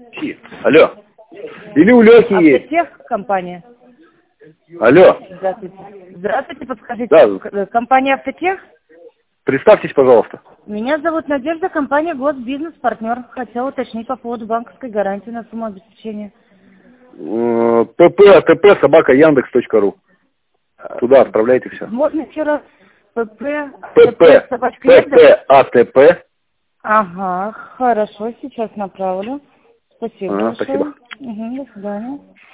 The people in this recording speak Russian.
Алло. Или у Лехи есть. Автотех компания. Алло. Здравствуйте. Здравствуйте, подскажите. Да. Компания Автотех? Представьтесь, пожалуйста. Меня зовут Надежда, компания Госбизнес-партнер. Хотела уточнить по поводу банковской гарантии на сумму обеспечения. pp@yandex.ru. Туда отправляйте все. Можно еще раз? pp@atp. Ага, хорошо, сейчас направлю. Спасибо большое. Спасибо. Угу, до свидания.